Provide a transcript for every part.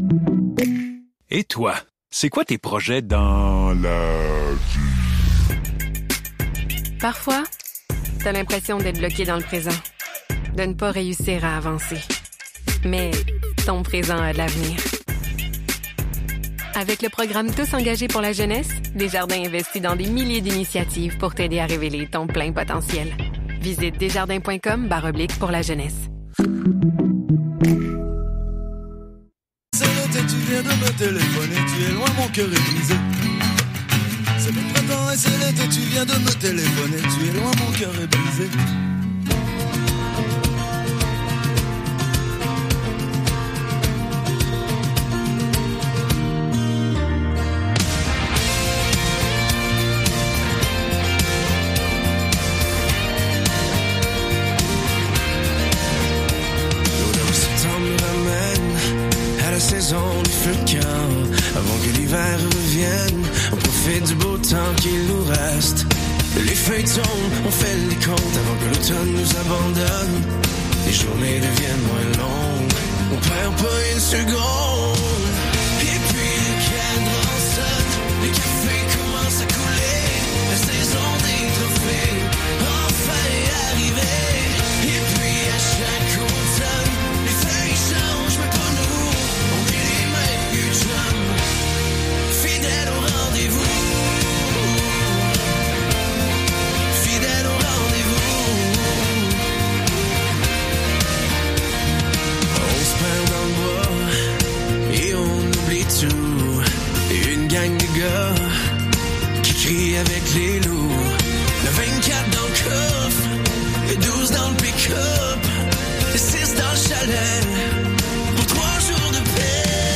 Et toi, c'est quoi tes projets dans la vie? Parfois, t'as l'impression d'être bloqué dans le présent, de ne pas réussir à avancer. Mais ton présent a de l'avenir. Avec le programme Tous engagés pour la jeunesse, Desjardins investit dans des milliers d'initiatives pour t'aider à révéler ton plein potentiel. Visite desjardins.com/pour la jeunesse. C'est l'été, tu viens de me téléphoner, tu es loin, mon cœur est brisé. C'est le printemps et c'est l'été, tu viens de me téléphoner, tu es loin, mon cœur est brisé. Saison du feu de camp, avant que l'hiver revienne, on profite du beau temps qu'il nous reste. Les feuilles tombent, on fait les comptes avant que l'automne nous abandonne. Les journées deviennent moins longues, on perd pas une seconde. Et puis le cadran sonne, les cafés commencent à couler, la saison des trophées enfin est arrivée. Et puis à chaque automne, les feuilles changent, mais pas nous. Fidèle au rendez-vous, fidèle au rendez-vous. On se perd dans le bois et on oublie tout. Et une gang de gars qui crient avec les loups. Le 24 dans le coffre, le 12 dans le pick-up, le 6 dans le chalet pour 3 jours de paix.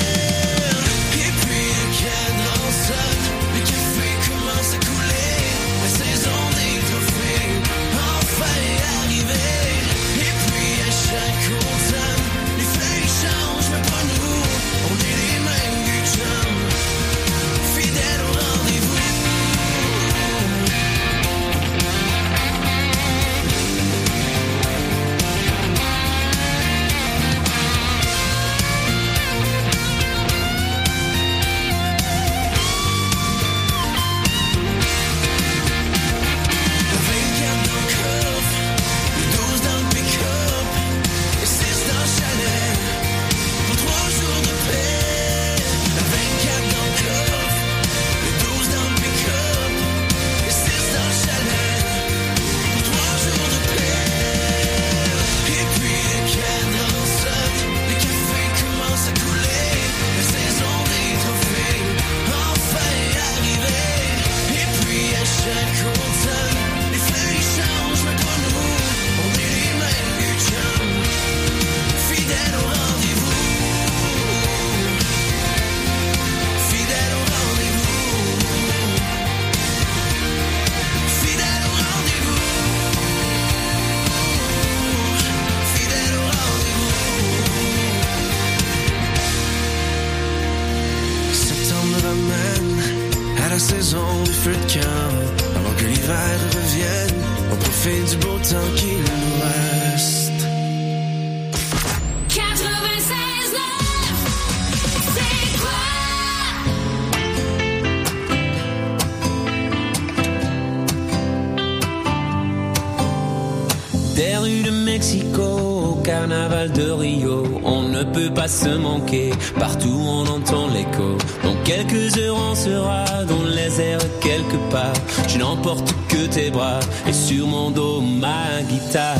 Se manquer, partout on entend l'écho. Dans quelques heures on sera dans les airs quelque part. Je n'emporte que tes bras et sur mon dos ma guitare.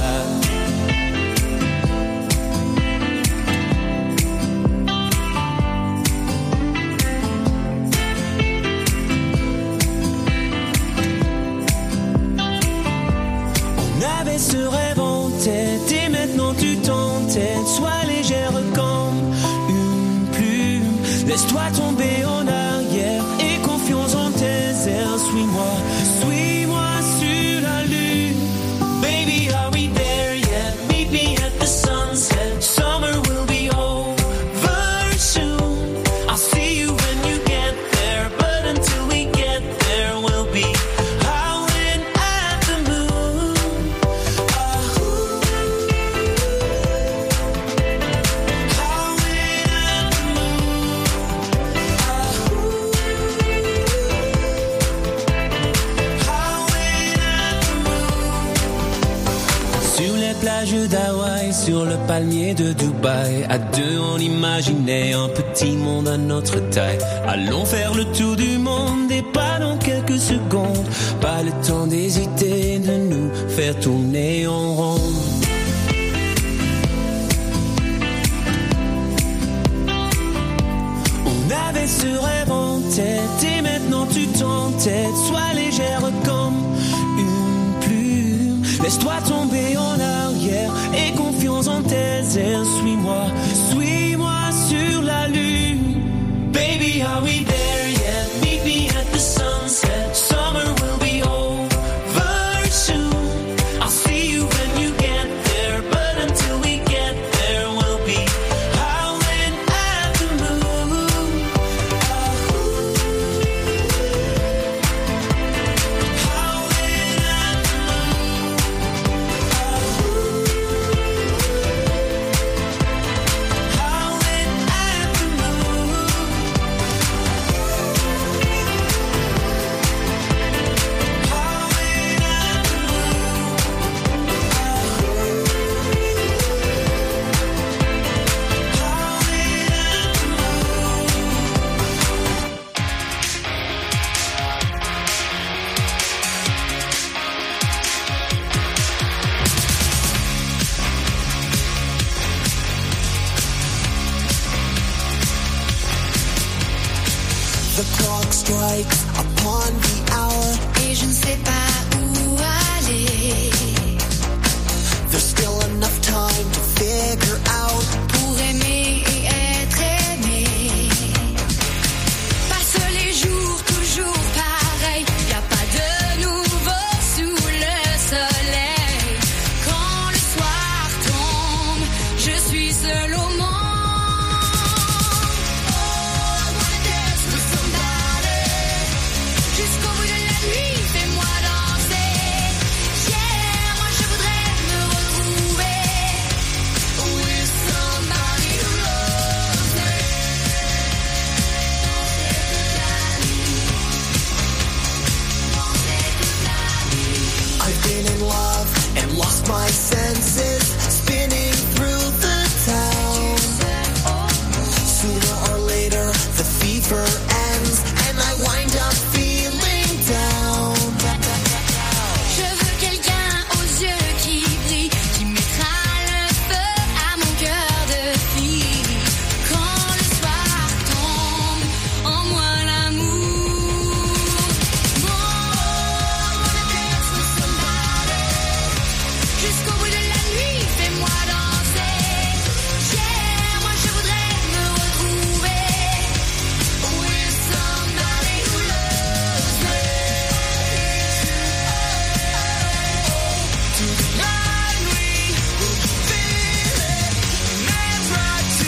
On avait ce rêve en tête et maintenant tu t'entêtes. Sois légère comme une plume. Laisse-toi tomber en arrière et confiance en tes airs. Suis-moi, suis-moi sur la lune. Baby, are we there yet? Meet me at the sunset. Summer will be over soon. I'll see you when you get there, but until we get there, we'll be howling at the moon. Howling at the moon. plage d'Hawaï, sur le palmier de Dubaï. À deux, on imaginait un petit monde à notre taille. Allons faire le tour du monde et pas dans quelques secondes. Pas le temps d'hésiter, de nous faire tourner en rond. On avait ce rêve en tête et maintenant tu t'entêtes. Sois légère comme une plume. Laisse-toi tomber en arrière et confiance en tes airs. Suis-moi, suis-moi sur la lune. Baby, are we there yet? Meet me at the sunset. Summer will be over soon. I'll see you when you get there, but until we get there, we'll be howling at the moon. Howling at the moon. Howling at the moon. The clock strikes upon the hour. Et je ne sais pas où aller. There's still enough time to figure out. Pour aimer et être aimé. Passe les jours toujours pareils. Y a pas de nouveau sous le soleil. Quand le soir tombe, je suis seule au monde. Jusqu'au bout de la nuit, fais-moi danser. Yeah, moi je voudrais me retrouver with somebody who loves me. I've been in love and lost my senses, spinning through the town. Sooner or later, the fever ends, and I wind up feeling down. Je veux quelqu'un aux yeux qui brillent, qui mettra le feu à mon cœur de fille. Quand le soir tombe, en moi l'amour. Jusqu'au bout de la nuit, fais-moi danser. Yeah, moi je voudrais me retrouver with somebody who loves me. La nuit, feel it, let's ride to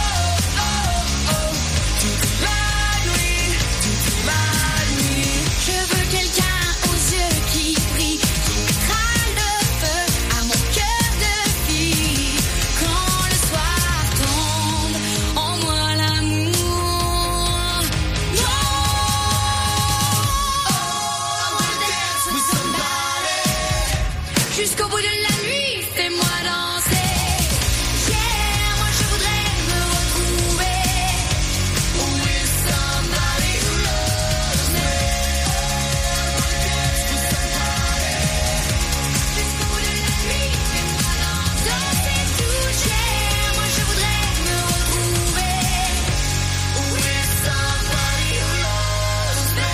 la nuit. Je veux quelqu'un aux yeux qui brillent, qui mettra le feu à mon cœur de fille. Quand le soir tombe, en moi l'amour. No, I wanna dance with somebody. Jusqu'au bout de la nuit, fais-moi danser. Yeah, moi je voudrais me retrouver with somebody who loves me. Jusqu'au bout de la nuit, fais-moi danser tout. Yeah, moi je voudrais me retrouver with somebody who loves me.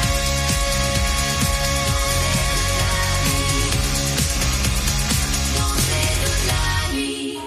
Danser toute la nuit.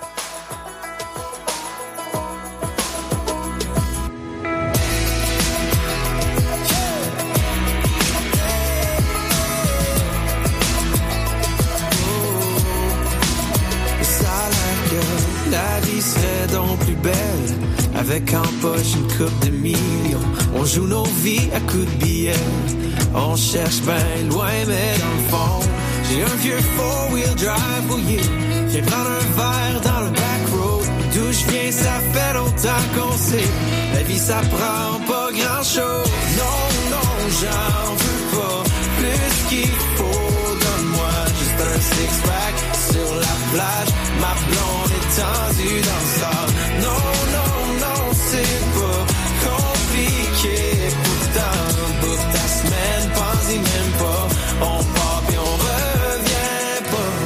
La vie serait donc plus belle avec en poche une coupe de millions. On joue nos vies à coups de billets. On cherche bien loin, mais dans le fond, j'ai un vieux four-wheel drive rouillé. Viens prendre un verre dans le back road. D'où je viens, ça fait longtemps qu'on sait. La vie, ça prend pas grand-chose. Non, j'en veux pas plus qu'il faut. Donne-moi juste un six-pack sur la plage, ma blonde étendue dans le sable. Non, non, non, c'est pas compliqué. Pourtant, bout ta semaine, pense-y même pas. On part puis on revient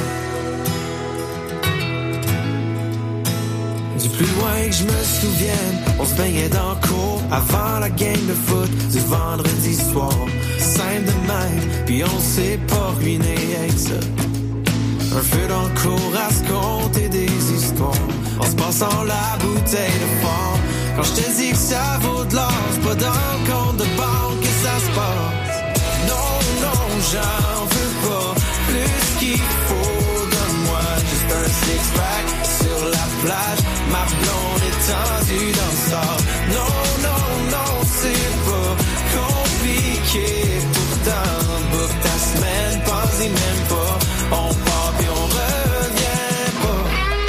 pas. Du plus loin que je me souvienne, on se baignait dans le cours avant la game de foot du vendredi soir. Simple de même, puis on s'est pas ruiné avec ça. Un feu dans le cours à se compter des histoires, en se passant la bouteille de fort. Quand je te dis que ça vaut de l'or, c'est pas dans le compte de banque que ça se passe. Non, non, j'en veux pas plus qu'il faut. Donne-moi juste un six-pack sur la plage, ma blonde étendue dans le sable. Non, non, non, c'est pas compliqué. Pourtant, book ta semaine, pense-y même pas. On part puis on revient pas.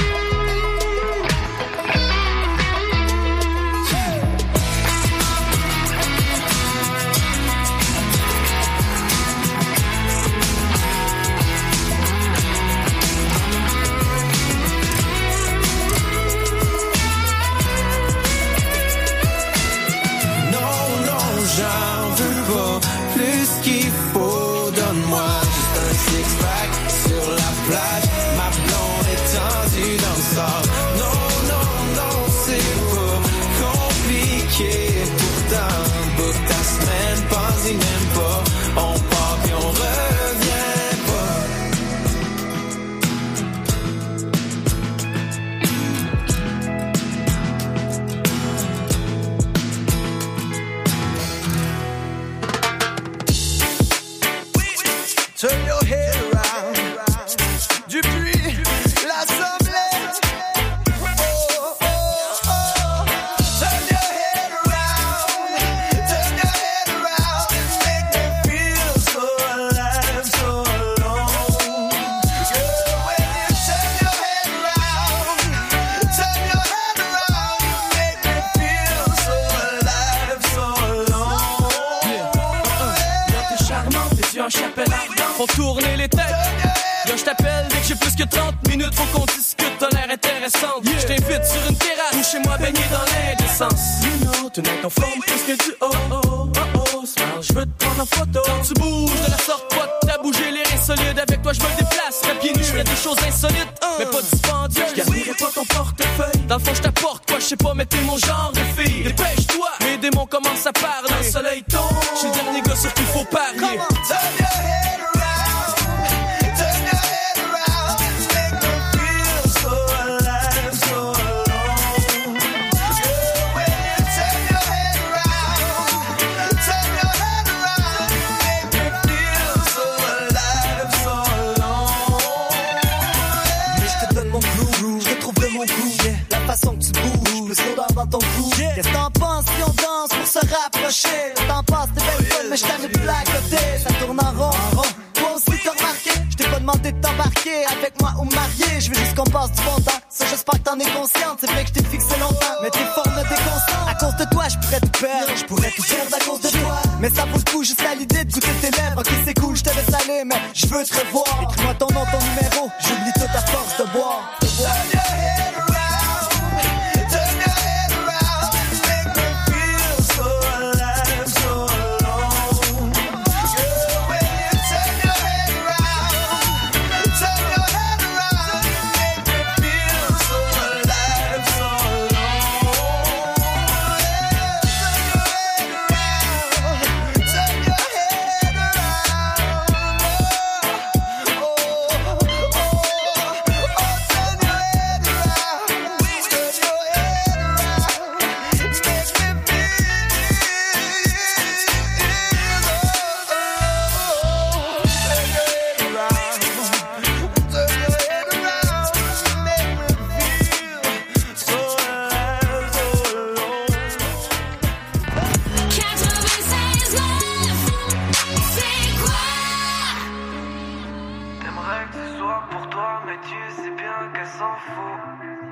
Non, non, j'en veux pas plus qu'il faut. Donne-moi juste un six-pack sur la plage, ma blonde étendue dans le sable. Non, non, non, c'est pas compliqué. Pourtant, book ta semaine, pense-y même pas. On part puis on revient pas. Turn your head around. Dupuis, l'Assemblée. Oh, oh, oh. Turn your head around. Turn your head around. And make me feel so alive, so alone. Girl, when you turn your head around, turn your head around. You make me feel so alive, so alone. Là t'es charmante, t'es en chapelle ardente. Faut tourner les têtes. Là je t'appelle dès que j'ai plus que 30 minutes. Faut qu'on discute, t'as l'air intéressante. Je t'invite sur une terrasse ou chez moi baigné dans l'indécence. You know, tonight on forme plus que du oh oh oh oh. Smile, je veux te prendre en photo. Tu bouges de la sorte, pas t'as bougé les reins solides. Avec toi je me déplace, mais pieds nus, je fais des choses insolites. Mais pas dispendieuses, je garderai pas ton portefeuille. Dans le fond je t'apporte quoi, je sais pas, mais t'es mon genre de fille. Dépêche-toi, mes démons commencent à parler. Le soleil tombe, je suis le dernier gars sur qui faut parier. Turn your head around. Turn your head around. And make me feel so alive, so alone. Girl, when you turn your head around, turn your head around. And make me feel so alive, so alone. Mais je te donne mon clou, je retrouve de mon goût. La façon que tu bouges, le sourire dans ton cou. Qu'est-ce que t'en penses si on danse pour se rapprocher? Le temps passe, t'es belle folle, mais je t'arrive de la côté. Ça tourne en rond. Toi aussi t'as remarqué, je t'ai pas demandé de t'embarquer avec moi ou me marier. Je veux juste qu'on passe du bon temps. Ça j'espère que t'en es consciente, c'est vrai que je t'ai fixé longtemps. Mais tes formes me déconcentrent. À cause de toi, je pourrais tout perdre. Je pourrais tout perdre à cause de toi. Mais ça vaut le coup juste à l'idée de goûter tes lèvres. Ok c'est cool, je te laisse aller, mais je veux te revoir. Écris-moi ton nom, ton numéro, j'oublie toute à force de boire. Turn your head around. Turn your head around. And make me feel so alive, so alone. Girl, when you turn your head around, turn your head around. And make me feel so alive, so alone. Turn your head around. Turn your head around. Oh, oh, oh, oh. Turn your head around. Turn your head around. Make me feel. T'aimerais que ce soit pour toi, mais tu sais bien qu'elle s'en fout.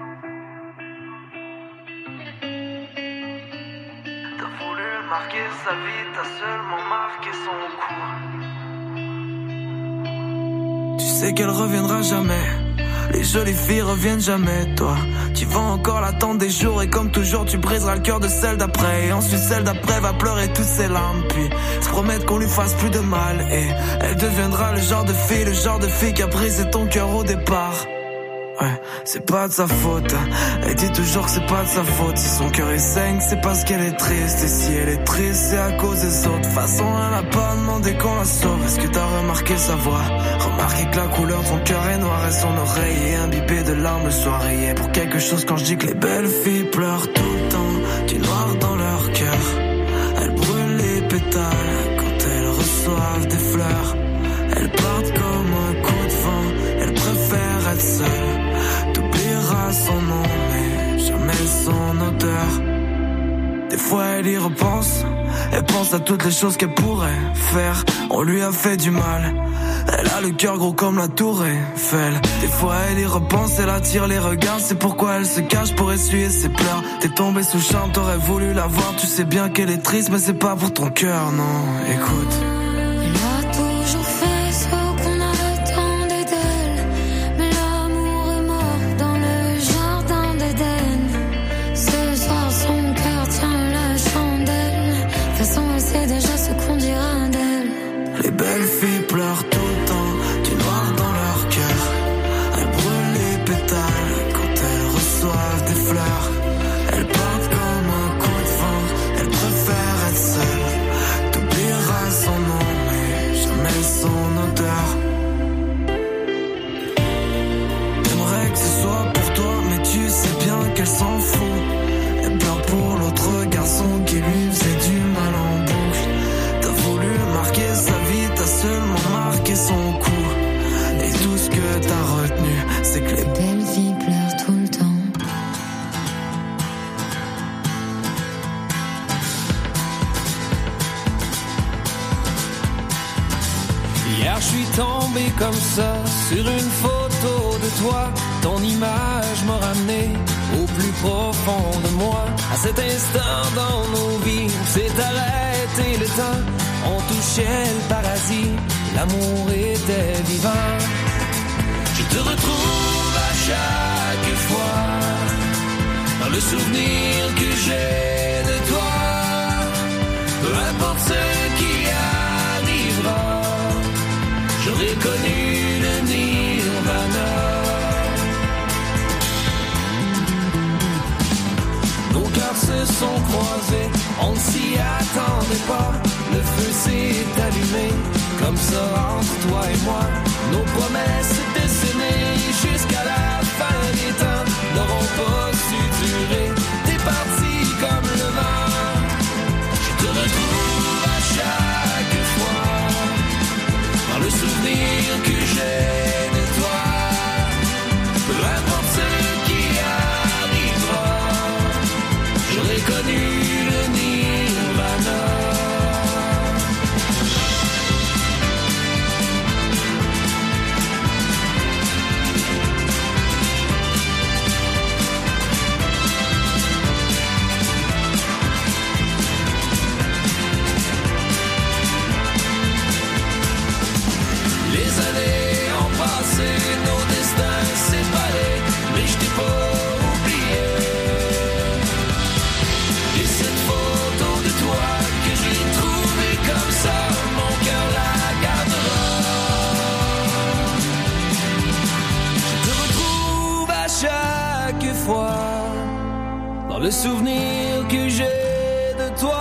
T'as voulu marquer sa vie, t'as seulement marqué son coup. Tu sais qu'elle reviendra jamais. Les jolies filles reviennent jamais, toi. Tu vas encore l'attendre des jours et comme toujours tu briseras le cœur de celle d'après. Et ensuite celle d'après va pleurer toutes ses larmes. Puis se promettre qu'on lui fasse plus de mal. Et elle deviendra le genre de fille qui a brisé ton cœur au départ. Ouais, c'est pas de sa faute. Elle dit toujours que c'est pas de sa faute. Si son cœur est saigne, c'est parce qu'elle est triste. Et si elle est triste, c'est à cause des autres. De toute façon, elle a pas demandé qu'on la sauve. Est-ce que t'as remarqué sa voix? Remarqué que la couleur de son cœur est noire et son oreille est imbibée de larmes le soir. Et pour quelque chose quand je dis que les belles filles pleurent tout le temps, du noir dans leur cœur. Elles brûlent les pétales quand elles reçoivent des fleurs. Elles partent comme un coup de vent. Elles préfèrent être seules. T'oublieras son nom mais jamais son odeur. Des fois elle y repense. Elle pense à toutes les choses qu'elle pourrait faire. On lui a fait du mal. Elle a le cœur gros comme la tour Eiffel. Des fois elle y repense, elle attire les regards. C'est pourquoi elle se cache pour essuyer ses pleurs. T'es tombé sous charme, t'aurais voulu la voir. Tu sais bien qu'elle est triste mais c'est pas pour ton cœur, non. Écoute. Elle a toujours fait ce qu'on attendait d'elle. Mais l'amour est mort dans le jardin d'Éden. Ce soir son cœur tient la chandelle. De toute façon elle sait déjà ce qu'on dira d'elle. Les belles filles pleurent tout le temps, du noir dans leur cœur. Elles brûlent les pétales quand elles reçoivent des fleurs. Elles partent comme un coup de vent, elles préfèrent être seules. T'oublieras son nom mais jamais son odeur. J'aimerais que ce soit pour toi mais tu sais bien qu'elle s'en fout. Elle pleure pour l'autre garçon qui lui faisait du mal en boucle. T'as voulu marquer sa vie, t'as seulement marqué son coup. Et tout ce que t'as retenu, c'est que les belles filles pleurent tout le temps. Hier je suis tombé comme ça sur une photo de toi. Ton image m'a ramené au plus profond de moi. À cet instant dans nos vies, on s'est arrêté le temps. On touchait le paradis, l'amour était vivant. Je te retrouve à chaque fois dans le souvenir que j'ai de toi. Peu importe ce qui arrivera, j'aurais connu le nirvana. Nos cœurs se sont croisés, on ne s'y attendait pas. Le feu s'est allumé, comme ça entre toi et moi. Nos promesses dessinées jusqu'à la fin des temps n'auront pas su durer. T'es parti comme le vent. Je te retrouve à chaque fois dans le souvenir que j'ai de toi. Peu importe ce qui arrivera, j'aurais connu le nirvana. Nos destins séparés, mais je t'ai pas oublié. Et cette photo de toi que j'ai trouvée comme ça, mon cœur la gardera. Je te retrouve à chaque fois dans le souvenir que j'ai de toi.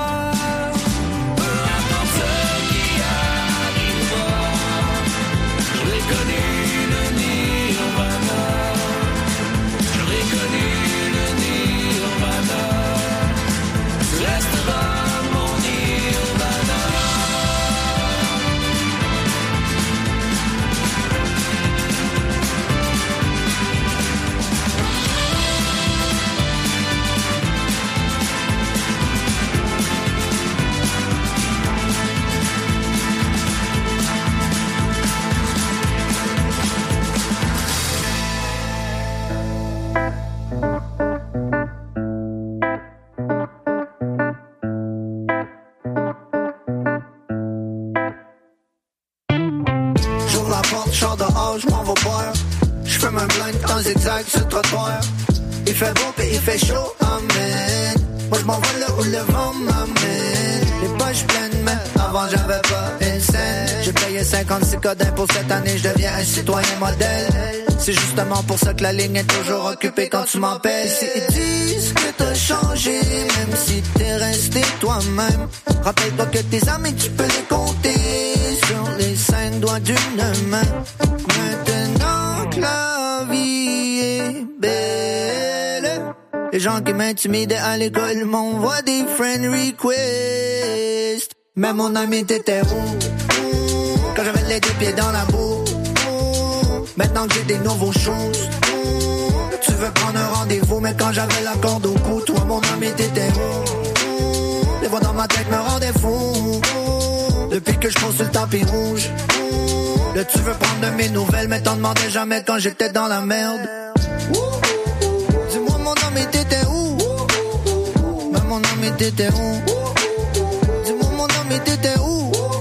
J'fume un blunt en zigzag sur le trottoir. Il fait beau pis il fait chaud, amen. Moi j'm'envole là où le vent m'amène. Les poches pleines, mais avant j'avais pas une scène. J'ai payé 56 codes d'impôts cette année, je deviens un citoyen modèle. C'est justement pour ça que la ligne est toujours occupée quand tu m'appelles. Si ils disent que t'as changé, même si t'es resté toi-même, rappelle-toi que tes amis tu peux les compter sur les 5 doigts d'une main. Maintenant que la vie est belle, les gens qui m'intimidaient à l'école m'envoient des friend requests. Mais mon ami t'étais où? Quand j'avais les deux pieds dans la boue. Maintenant que j'ai des nouveaux choses, tu veux prendre un rendez-vous, mais quand j'avais la corde au cou, toi mon ami t'étais où? Les voix dans ma tête me rendaient fou. Depuis que je pose sur le tapis rouge, là tu veux prendre de mes nouvelles, mais t'en demandais jamais quand j'étais dans la merde. Dis-moi mon ami t'étais où? Mais mon ami t'étais où? Dis-moi mon ami t'étais où?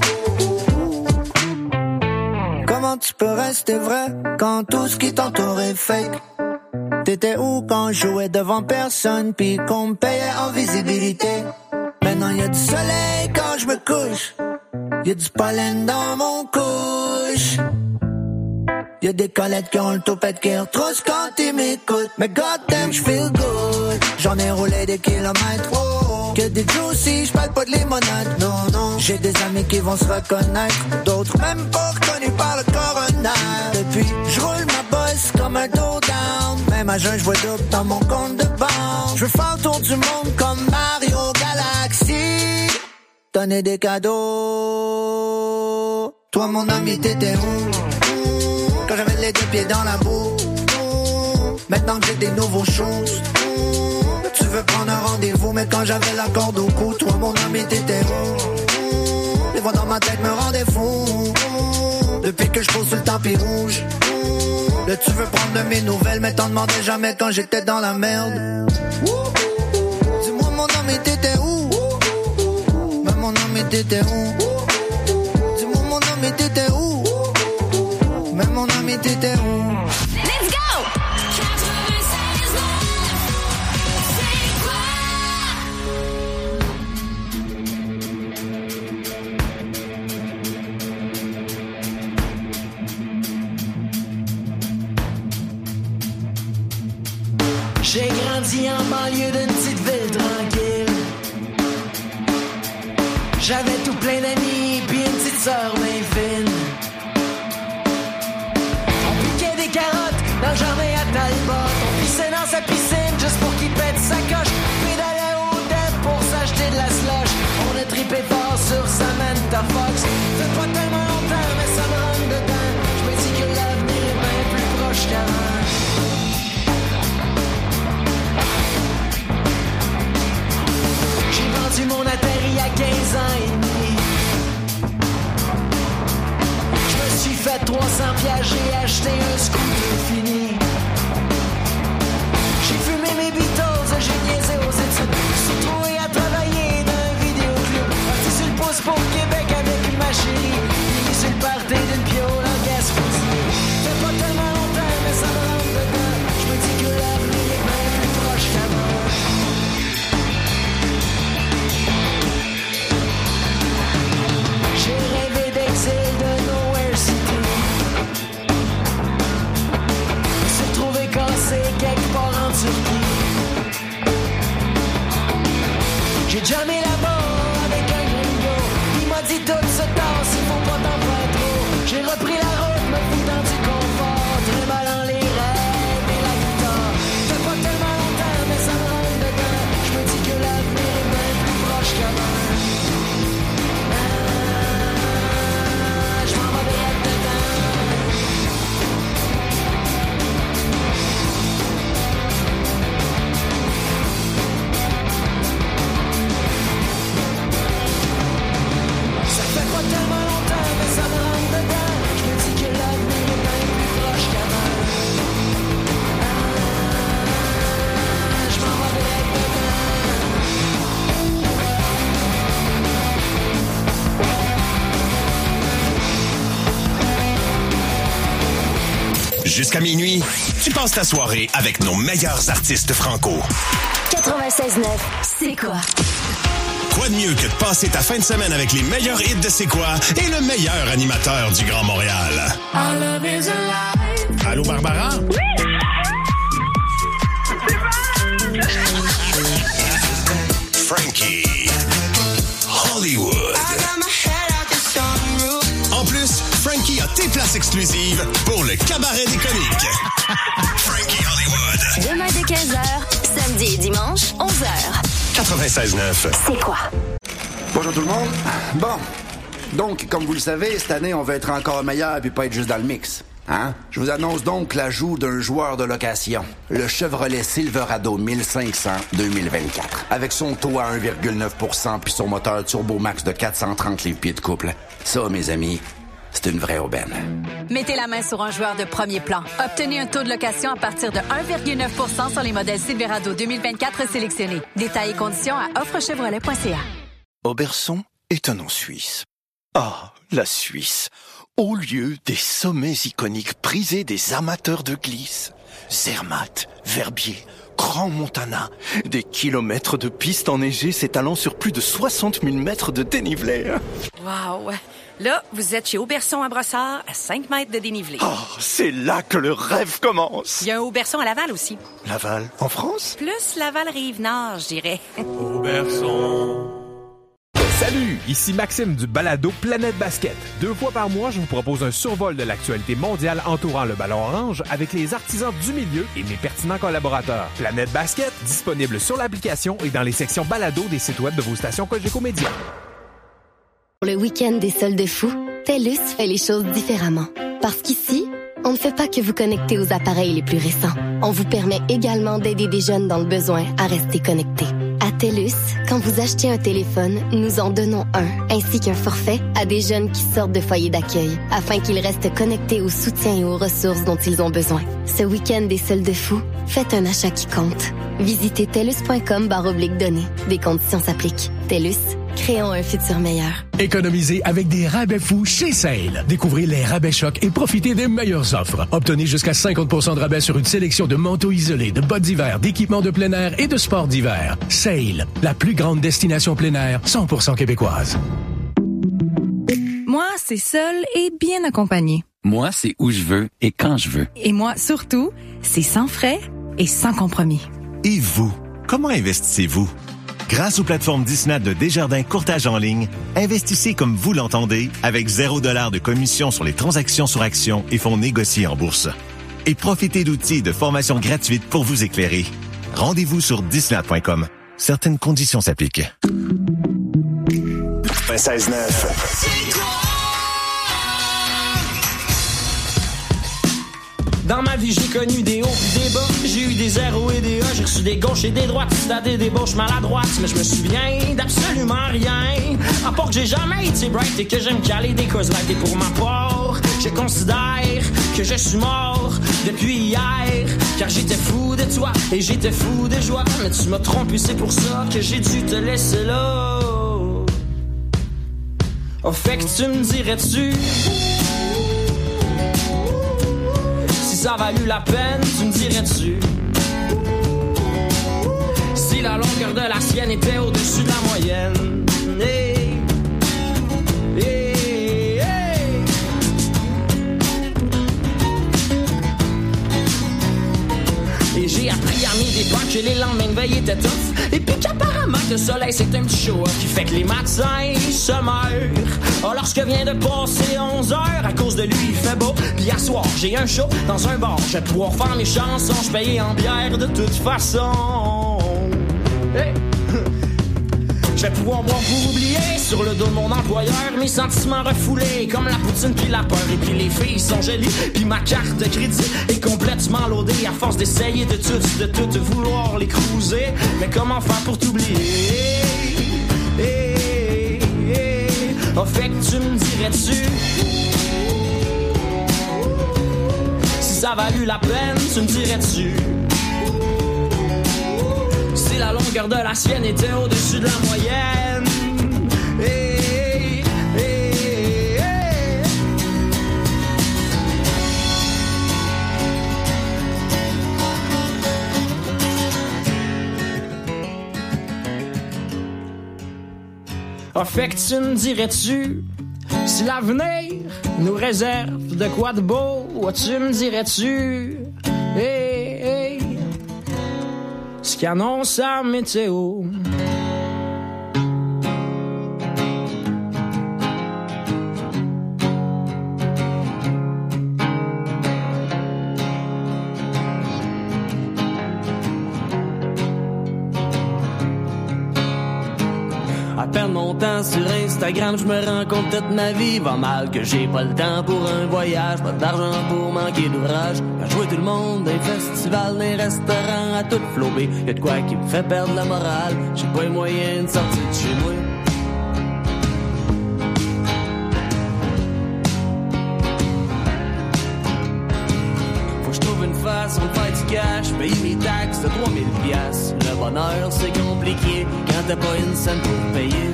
Comment tu peux rester vrai quand tout ce qui t'entoure est fake? T'étais où quand je jouais devant personne pis qu'on me payait en visibilité? Maintenant y'a du soleil quand je me couche, y'a du pollen dans mon couche. Y'a des collettes qui ont le toupette qui retrousse quand ils m'écoutent. Mais goddamn, j'feel good. J'en ai roulé des kilomètres. Oh, que des juicy, j'parle pas de limonade. Non, non, j'ai des amis qui vont se reconnaître. D'autres même pas reconnus par le coroner. Depuis, j'roule ma bosse comme un dos down. Même à jeun, j'vois double dans mon compte de banque. J'veux faire le tour du monde comme Mario Galaxy. Donner des cadeaux. Toi, mon ami, t'étais où? Quand j'avais les deux pieds dans la boue. Maintenant que j'ai des nouveaux choses, tu veux prendre un rendez-vous, mais quand j'avais la corde au cou, toi mon ami t'étais où? Les voix dans ma tête me rendaient fou. Depuis que je pose sur le tapis rouge, là tu veux prendre de mes nouvelles, mais t'en demandais jamais quand j'étais dans la merde. Dis-moi mon ami t'étais où? Mais mon ami t'étais où? Dis-moi mon ami t'étais où? Mais mon ami t'étais où? Let's go! 96.9, c'est quoi? J'ai grandi en banlieue d'une petite ville tranquille. J'avais tout plein d'amis puis une petite sœur bien fine. Des carottes dans le jardin à Talbot. On pissait dans sa piscine juste pour qu'il pète sa coche. Pédalait au dev pour s'acheter de la slush. On a trippé fort sur Samantha Fox. Fait pas tellement longtemps mais ça me rentre dedans. Je me dis que l'avenir est bien plus proche qu'avant. J'ai vendu mon Atari à 15 ans et demi. J'ai fait 300 piastres, j'ai acheté un scooter fini. J'ai fumé mes Beatles, j'ai niaisé aux études. Je suis trouvé à travailler dans un vidéoclub. Parti sur le pouce pour Québec avec ma chérie. Fini sur le party d'une piole en Gaspésie. Fait pas tellement longtemps, mais ça me rentre dedans. Je me dis que l'avenir est bien plus proche qu'avant. J'ai rêvé d'exil de Nowhere City. Se trouver cassé quelque part en Turquie. J'ai jamais là-bas avec un gringo. Il m'a dit tout se tasse, il faut pas t'en faire trop. J'ai repris la route, me foutant du confort. Trimballant les rêves et la guitare. Fait pas tellement longtemps, mais ça me rentre dedans. Je me dis que l'avenir est bien plus proche qu'avant. jusqu'à minuit, tu passes ta soirée avec nos meilleurs artistes franco. 96.9, c'est quoi? Quoi de mieux que de passer ta fin de semaine avec les meilleurs hits de C'est quoi et le meilleur animateur du Grand Montréal? Allô, Barbara? Oui! Frankie. Hollywood. En plus, Frankie a tes places exclusives pour le cabaret des comiques. Frankie Hollywood. Demain dès 15h, samedi et dimanche, 11h. 96.9. C'est quoi? Bonjour tout le monde. Bon, donc, comme vous le savez, cette année, on va être encore meilleur et pas être juste dans le mix. Hein? Je vous annonce donc l'ajout d'un joueur de location, le Chevrolet Silverado 1500 2024. Avec son taux à 1,9% puis son moteur Turbo Max de 430 livres-pieds de couple. Ça, mes amis, c'est une vraie aubaine. Mettez la main sur un joueur de premier plan. Obtenez un taux de location à partir de 1,9% sur les modèles Silverado 2024 sélectionnés. Détails et conditions à offrechevrolet.ca. Oberson est un nom suisse. Ah, la Suisse. Au lieu des sommets iconiques prisés des amateurs de glisse. Zermatt, Verbier, Grand Montana. Des kilomètres de pistes enneigées s'étalant sur plus de 60 000 mètres de dénivelé. Wow! Là, vous êtes chez Auberson à Brossard, à 5 mètres de dénivelé. Oh, c'est là que le rêve commence. Il y a un Auberson à Laval aussi. Laval, en France? Plus Laval-Rive-Nord, je dirais. Auberson. Salut, ici Maxime du balado Planète Basket. 2 fois par mois, je vous propose un survol de l'actualité mondiale entourant le ballon orange avec les artisans du milieu et mes pertinents collaborateurs. Planète Basket, disponible sur l'application et dans les sections balado des sites web de vos stations Cogeco Média. Pour le week-end des soldes fous, TELUS fait les choses différemment. Parce qu'ici, on ne fait pas que vous connecter aux appareils les plus récents. On vous permet également d'aider des jeunes dans le besoin à rester connectés. À TELUS, quand vous achetez un téléphone, nous en donnons un, ainsi qu'un forfait à des jeunes qui sortent de foyers d'accueil, afin qu'ils restent connectés au soutien et aux ressources dont ils ont besoin. Ce week-end des soldes fous, faites un achat qui compte. Visitez TELUS.com/données. Des conditions s'appliquent. TELUS, créons un futur meilleur. Économisez avec des rabais fous chez Sale. Découvrez les rabais chocs et profitez des meilleures offres. Obtenez jusqu'à 50% de rabais sur une sélection de manteaux isolés, de bottes d'hiver, d'équipements de plein air et de sports d'hiver. Sale, la plus grande destination plein air 100% québécoise. Moi, c'est seul et bien accompagné. Moi, c'est où je veux et quand je veux. Et moi, surtout, c'est sans frais et sans compromis. Et vous, comment investissez-vous? Grâce aux plateformes Disney de Desjardins Courtage en ligne, investissez comme vous l'entendez avec 0$ de commission sur les transactions sur actions et fonds négociés en bourse. Et profitez d'outils de formation gratuite pour vous éclairer. Rendez-vous sur disney.com. Certaines conditions s'appliquent. 96.9. Dans ma vie, j'ai connu des hauts et des bas. J'ai eu des zéros et des A. J'ai reçu des gauches et des droites. C'était des débauches maladroites. Mais je me souviens d'absolument rien. À part que j'ai jamais été bright et que j'aime caler des causes light. Et pour ma part, je considère que je suis mort depuis hier. Car j'étais fou de toi et j'étais fou de joie. Mais tu m'as trompé, c'est pour ça que j'ai dû te laisser là. Oh, fait que tu me dirais-tu ça a valu la peine, tu me dirais-tu? Si la longueur de la sienne était au-dessus de la moyenne. Hey, hey, hey. Et j'ai appris à mes dépens que les lendemains de veille étaient tough. Et puis qu'apparemment le soleil c'est un petit show qui fait que les matins se meurent. Oh, lorsque vient de passer 11 heures, à cause de lui il fait beau. Puis à soir j'ai un show dans un bar. Je vais pouvoir faire mes chansons, je paye en bière de toute façon. Hey. Je vais pouvoir boire pour oublier sur le dos de mon employeur mes sentiments refoulés comme la poutine puis la peur. Et puis les filles sont jolies puis ma carte de crédit est complètement loadée à force d'essayer de tout vouloir les cruiser. Mais comment faire pour t'oublier? Oh, fait que tu me dirais-tu si ça a valu la peine, tu me dirais-tu si la longueur de la sienne était au-dessus de la moyenne? Hey, hey, hey. Fait que tu me dirais-tu si l'avenir nous réserve de quoi de beau? Tu me dirais-tu hey, ce qu'annonce la météo? Perdre mon temps sur Instagram, je me rends compte toute ma vie va mal, que j'ai pas le temps pour un voyage, pas d'argent pour manquer d'ouvrage. À jouer tout le monde, des festivals, des restaurants, à tout flober. Y'a de quoi qui me fait perdre la morale, j'ai pas les moyens de sortir de chez moi. Faut que je trouve une façon de faire du cash, payer mes taxes de 3000 piastres. Le bonheur c'est compliqué quand t'as pas une scène pour payer.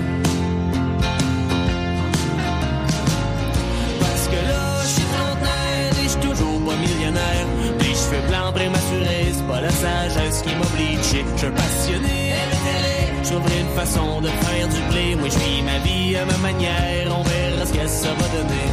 Parce que là, j'suis trentenaire et j'suis toujours pas millionnaire. Les cheveux blancs prématurés, c'est pas la sagesse qui m'oblige. J'suis un passionné intérêt, j'ouvre une façon de faire du blé. Moi j'vis ma vie à ma manière, on verra ce que ça va donner.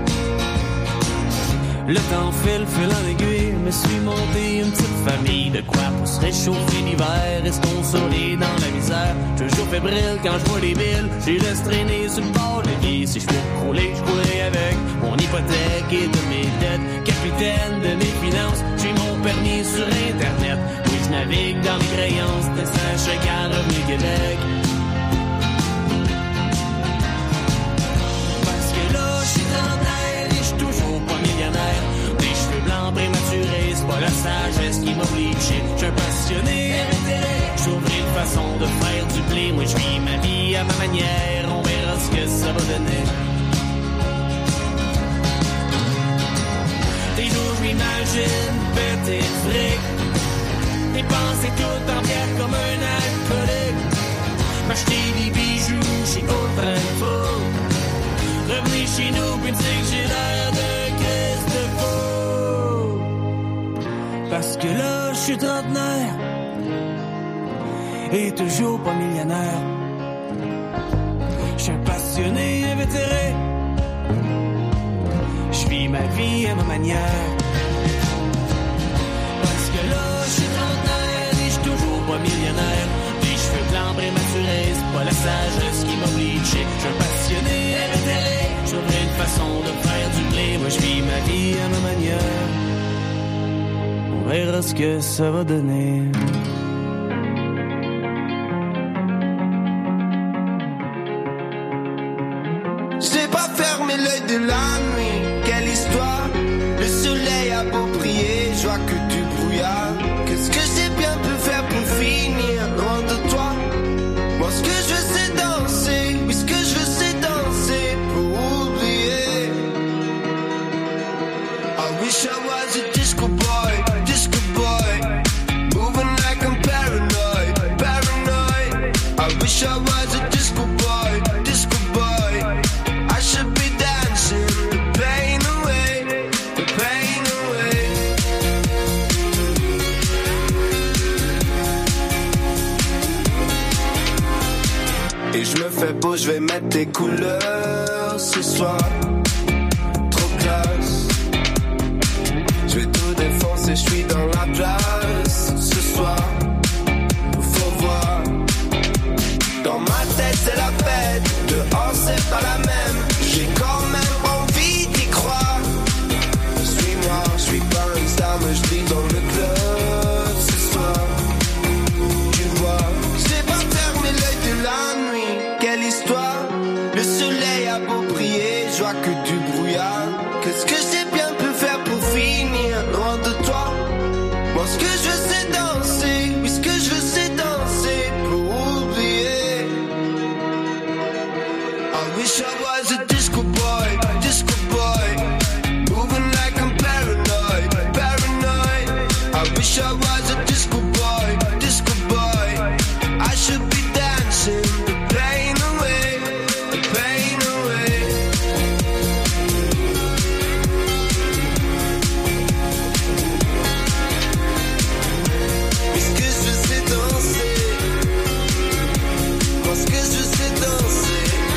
Le temps file en aiguille, me suis monté une petite famille. De quoi pour se réchauffer l'hiver et se consoler dans la misère. Toujours fébrile quand je vois les billes, j'ai laisse traîner sur le bord de la vie. Si je peux rouler, je roulerai avec mon hypothèque et de mes dettes. Capitaine de mes finances, j'ai mon permis sur Internet. Oui, je navigue dans mes créances, destin chèque à Revenu Québec. Parce que là, je suis trentenaire et je suis toujours pas millionnaire. Des cheveux blancs prématurés, c'est pas la sagesse qui m'oblige. Je suis un passionné intérêt, j'ouvre une façon de faire du blé. Moi je vis ma vie à ma manière, on verra ce que ça va donner. Des jours je m'imagine péter le fric, dépenser tout en bière comme un alcoolique, m'acheter des bijoux chez Old Frankfurt, revenir chez nous puis dire que j'ai l'air de Christ de fou. Parce que là, je suis trentenaire et toujours pas millionnaire. Je suis un passionné invétéré, je vis ma vie à ma manière. Parce que là, je suis trentenaire et je suis toujours pas millionnaire. Des cheveux blancs prématurés, c'est pas la sagesse qui m'oblige. Je suis un passionné invétéré, j'aurais une façon de faire du blé. Moi je vis ma vie à ma manière, on verra ce que ça va donner. J'ai pas fermé l'œil de la nuit, quelle histoire. Le soleil a beau briller, je vois que du brouillard. Qu'est-ce que j'ai bien pu faire pour finir loin de toi? Moi ce que je veux c'est danser, oui ce que je veux c'est danser pour oublier. I wish I was a disco boy, moving like I'm paranoid, paranoid. I wish I was a disco boy. I should be dancing the pain away, the pain away. Et je me fais beau, je vais mettre tes couleurs ce soir. Trop classe. Je vais tout défoncer, je suis dans la place ce soir. Faut voir. Dans ma tête c'est la fête, dehors c'est pas la même. J'ai quand même envie d'y croire. Suis-moi, je suis pas une star, mais je vis dans le club ce soir. Tu vois, j'ai pas fermé l'œil de la nuit, quelle histoire. Le soleil a beau briller, je vois que du brouillard. Qu'est-ce que j'ai bien pu faire pour finir loin de toi? Moi ce que je veux c'est danser, oui ce que je veux c'est danser pour oublier. I wish I was a disco boy, moving like I'm paranoid, paranoid. I wish I was a disco boy. I should be dancing the pain away, the pain away. Mais ce que je veux c'est danser, moi ce que je veux c'est danser.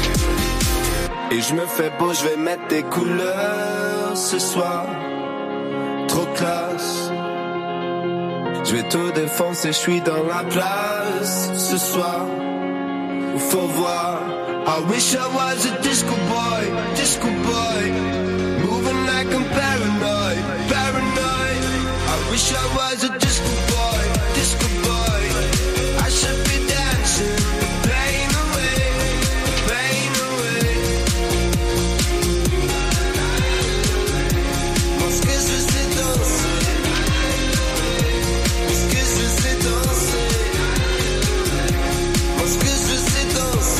Et je me fais beau, je vais mettre des couleurs ce soir. Trop classe. Je vais tout défoncer, je suis dans la place ce soir. Faut voir. I wish I was a disco boy, moving like I'm paranoid. I wish I was a disco boy. I should be dancing, playing away. Moi ce que je veux c'est danser. Moi ce que je veux c'est danser. Moi ce que je veux c'est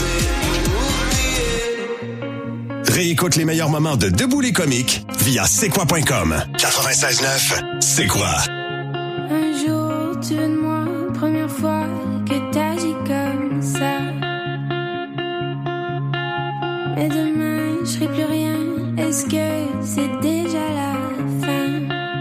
danser. Réécoute les meilleurs moments de Debout les comiques via c'est-quoi.com. 96.9, c'est quoi? Un jour, tu veux de moi, première fois que t'agis comme ça. Mais demain, je serai plus rien. Est-ce que c'est déjà la fin?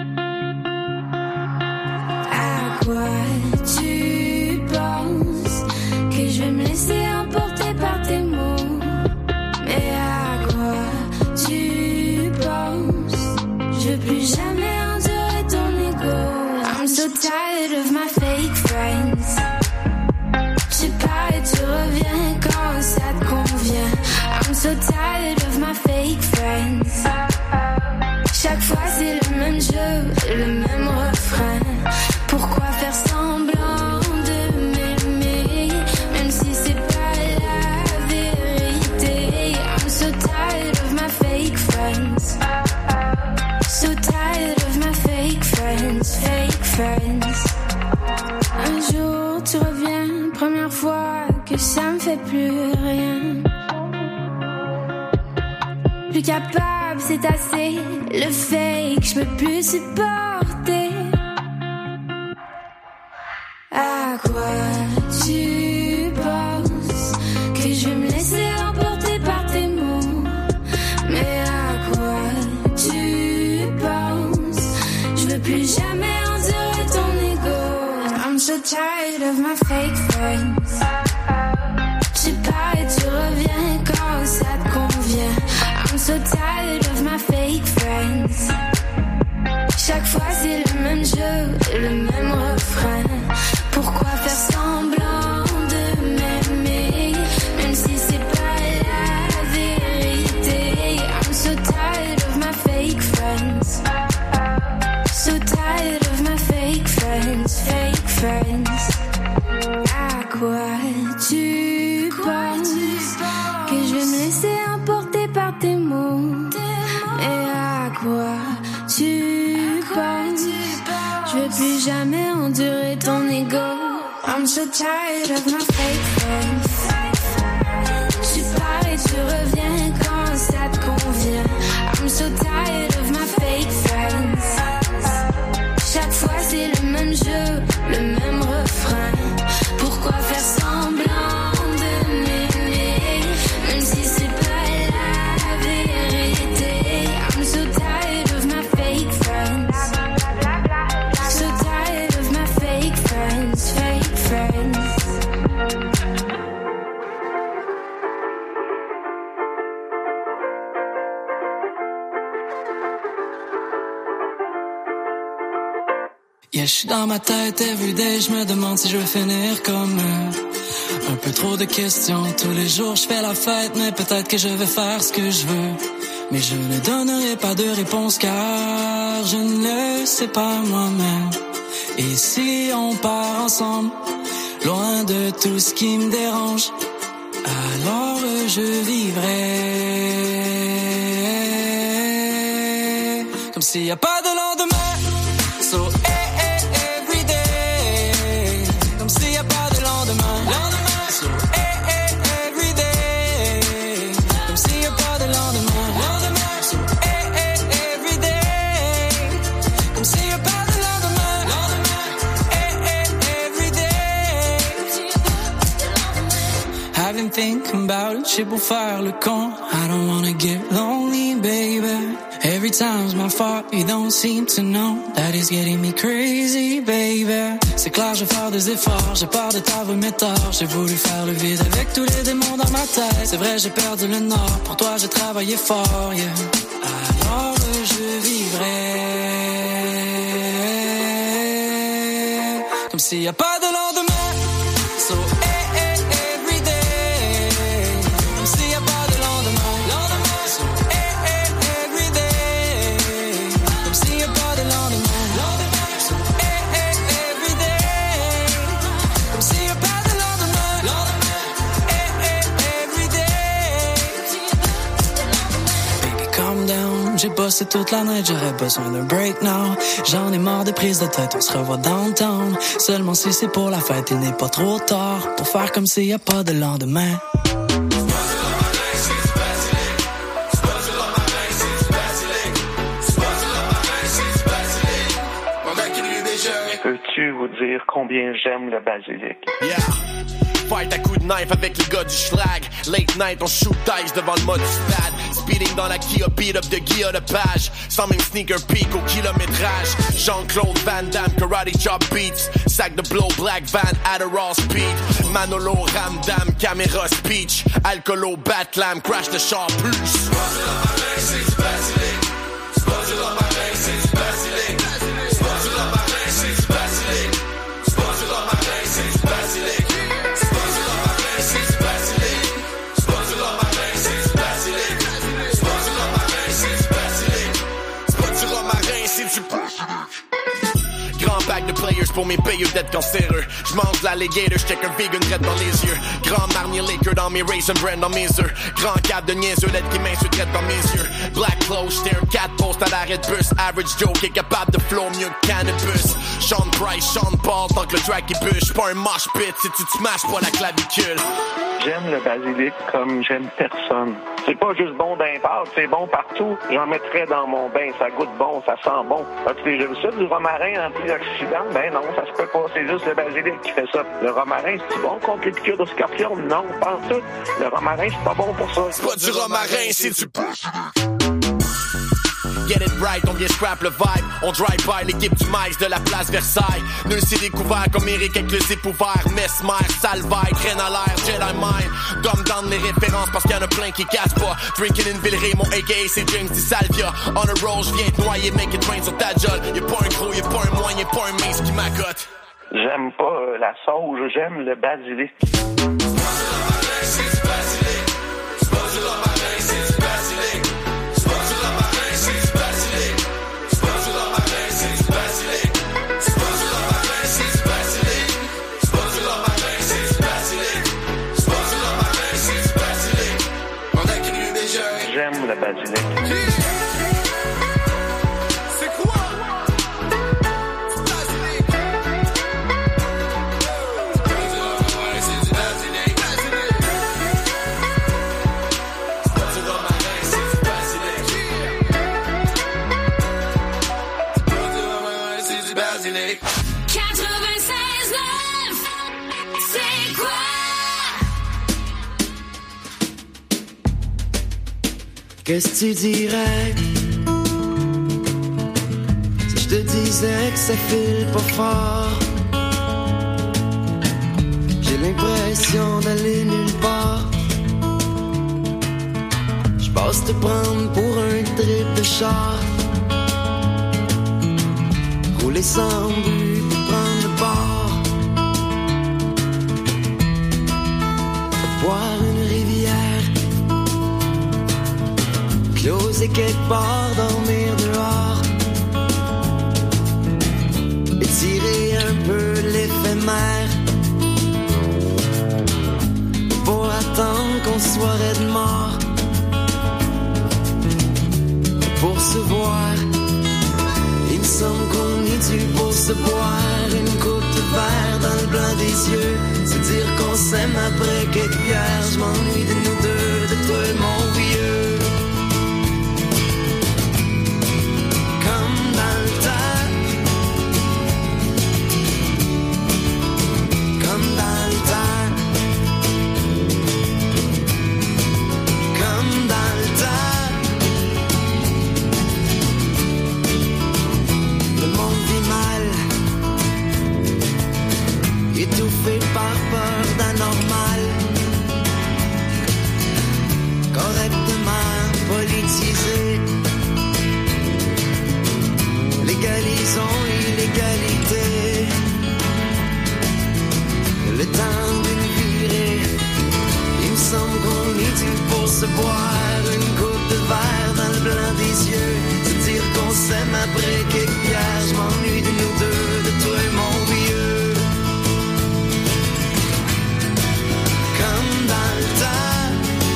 À quoi tu penses? Que je vais me laisser emporter par tes mots? Mais à quoi tu penses? Je veux plus jamais endurer ton ego. I'm so tired of my fake friends. Je sais pas et tu reviens quand ça te convient. I'm so tired of my fake friends. Chaque fois c'est le même jeu, le même refrain. Pourquoi faire semblant de m'aimer, même si c'est pas la vérité? I'm so tired of my fake friends. So tired of my fake friends. Un jour tu reviens, première fois que ça me fait plus rien. Plus capable, c'est assez. Le fake, je peux plus supporter. À quoi tu penses? Que je vais me laisser emporter par tes mots? Mais à quoi tu penses? Je veux plus jamais endurer ton ego. I'm so tired of my fake friends. Je sais pas et tu reviens quand ça te convient. I'm so tired of my fake friends. Chaque fois c'est le même jeu, le même refrain. Pourquoi faire semblant de m'aimer, même si c'est pas la vérité? I'm so tired of my fake friends. So tired of my fake friends. À quoi tu penses? Que je vais me laisser emporter par tes mots? Et à quoi tu penses? Je veux plus jamais endurer ton ego. I'm so tired of my fake friends. Tu pars et tu reviens quand ça te convient. I'm so tired of my fake friends. Chaque fois c'est le même jeu, le même refrain. Pourquoi faire semblant de m'aimer, même si c'est pas la vérité? I'm so tired of my fake friends. So tired of my fake friends. Yeah, je suis dans ma tête everyday, je me demande si je vais finir comme eux. Un peu trop de questions, tous les jours je fais la fête, mais peut-être que je vais faire ce que je veux. Mais je ne donnerai pas de réponse car je ne le sais pas moi-même. Et si on part ensemble, loin de tout ce qui me dérange, alors je vivrai comme s'il n'y a pas de lendemain. So every day, comme s'il n'y a pas de lendemain. So every day, comme s'il n'y a pas de lendemain. So every day, comme s'il n'y a pas de lendemain. Every day, I've been thinking about it, j'ai beau faire le con. I don't wanna get lonely, baby. Every time's my fault, you don't seem to know that is getting me crazy, baby. C'est clair, je vais faire des efforts, j'ai peur de t'avouer mes torts. J'ai voulu faire le vide avec tous les démons dans ma tête. C'est vrai, j'ai perdu le nord, pour toi j'ai travaillé fort, yeah. Alors je vivrai comme s'il y a pas de lendemain. So every day, comme s'il y a pas de lendemain. So every day, comme s'il y a pas de lendemain. So every day, comme s'il y a pas de lendemain. Every day. Baby, calm down, j'ai bossé toute la nuit, j'aurais besoin d'un break now. J'en ai marre des prises de tête, on se revoit downtown. Seulement si c'est pour la fête, il n'est pas trop tard pour faire comme s'il y a pas de lendemain. Peux-tu vous dire combien j'aime le basilic? Yeah. Fight à coups de knife avec les gars du schlag. Late night, on shoot dice devant le mode du stade. Speeding dans la Kia, beat up de Guilla de page. Sans même sneaker peak au kilométrage. Jean-Claude Van Damme, karate chop beats. Sac de blow, black van, Adderall speed. Manolo, Ramdam, caméra speech. Alcoolo, Batlam, crash de char plus. Grand pack de players pour mes payeux d'être cancéreux. J'mange de l'alligator, j'check un vegan red dans les yeux. Grand marnier liquor dans mes raisin brand dans mes œufs. Grand cap de niaiseux, l'aide qui m'insulte dans mes yeux. Black clothes, j'étais un 4 post à l'arrêt de bus. Average Joe qui est capable de flow mieux que cannabis. Sean Price, Sean Paul, tant que le track est bûche. Pas un mosh pit si tu te smashes pas la clavicule. J'aime le basilic comme j'aime personne. C'est pas juste bon d'un pâte, c'est bon partout. J'en mettrais dans mon bain, ça goûte bon, ça sent bon. As-tu déjà vu ça, du romarin antioxydant? Ben non, ça se peut pas, c'est juste le basilic qui fait ça. Le romarin, c'est bon contre les piqûres de scorpion? Non, pas en tout. Le romarin, c'est pas bon pour ça. C'est pas du romarin, c'est du... Get it right, on vient scrap le vibe. On drive by l'équipe du Maïs de la place Versailles. Nul s'est découvert comme Eric avec le zip ouvert. Mesmer, Salvaille, traîne à l'air, Jedi Mind. Dumb down les références parce qu'il y en a plein qui cassent pas. Drinking in Villeray, mon AKA c'est James Di Salvia. On a roll, j'viens te noyer, make it rain sur ta jolle. Y'a pas un gros, y'a pas un moyen, y'a pas un mince qui m'accote. J'aime pas la sauge, j'aime le basilic. J'aime le basilic. C'est quoi? C'est du basilic. 96.9, c'est quoi? Qu'est-ce que tu dirais si je te disais que ça file pas fort? J'ai l'impression d'aller nulle part. Je passe te prendre pour un trip de char. Rouler sans but puis prendre le bord. Boire une rivière. Closer quelque part, dormir dehors. Étirer un peu l'éphémère. Pour attendre qu'on soit raide mort. Pour se voir. Il me semble qu'on est dû pour se boire. Une coupe de verre dans le blanc des yeux. Se dire qu'on s'aime après quelques bières. Je m'ennuie de nous deux, de toi et mon vieux. se boire une coupe de verre dans le blanc des yeux, se dire qu'on s'aime après quelques bières. Je m'ennuie de nous deux, de toi et mon vieux. Comme dans le temps,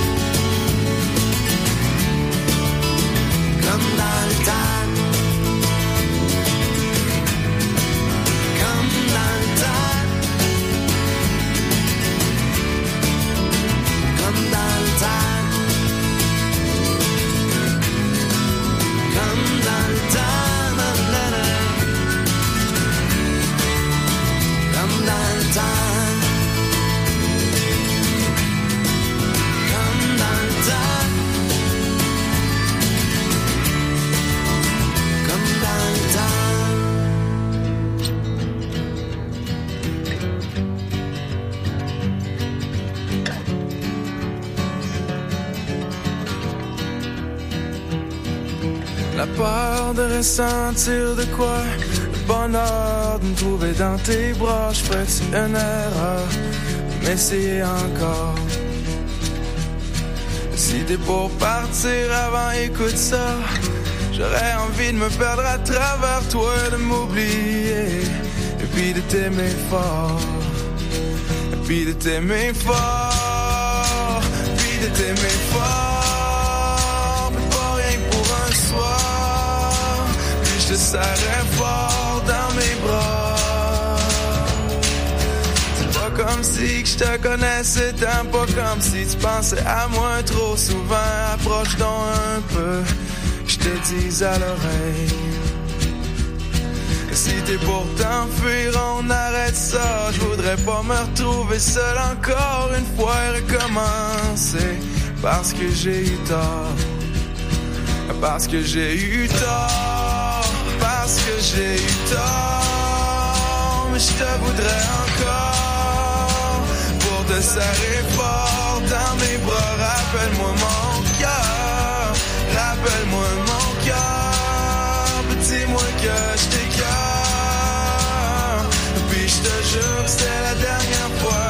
comme dans le temps, comme dans le temps, comme dans le temps, comme dans le temps, na, na, na. Comme dans le temps, comme dans le temps, comme dans le temps. La peur de ressentir de quoi, le bonheur de me trouver dans tes bras. Je ferais-tu une erreur de m'essayer encore? Si t'es pour partir avant, écoute ça. J'aurais envie de me perdre à travers toi, de m'oublier, et puis de t'aimer fort, et puis de t'aimer fort, puis de t'aimer fort, mais pas rien que pour un soir. Puis je te serrais fort dans mes bras. C'est pas comme si que je te connaissais tant, pas comme si tu pensais à moi trop souvent. Approche donc un peu, je te dis à l'oreille. Si t'es pour t'enfuir, on arrête ça. Je voudrais pas me retrouver seul encore une fois et recommencer. Parce que j'ai eu tort, parce que j'ai eu tort, parce que j'ai eu tort. Mais je te voudrais encore pour te serrer fort dans mes bras. Rappelle-moi mon cœur, rappelle-moi mon cœur, dis-moi que je t'écœure, puis je te jure que c'est la dernière fois.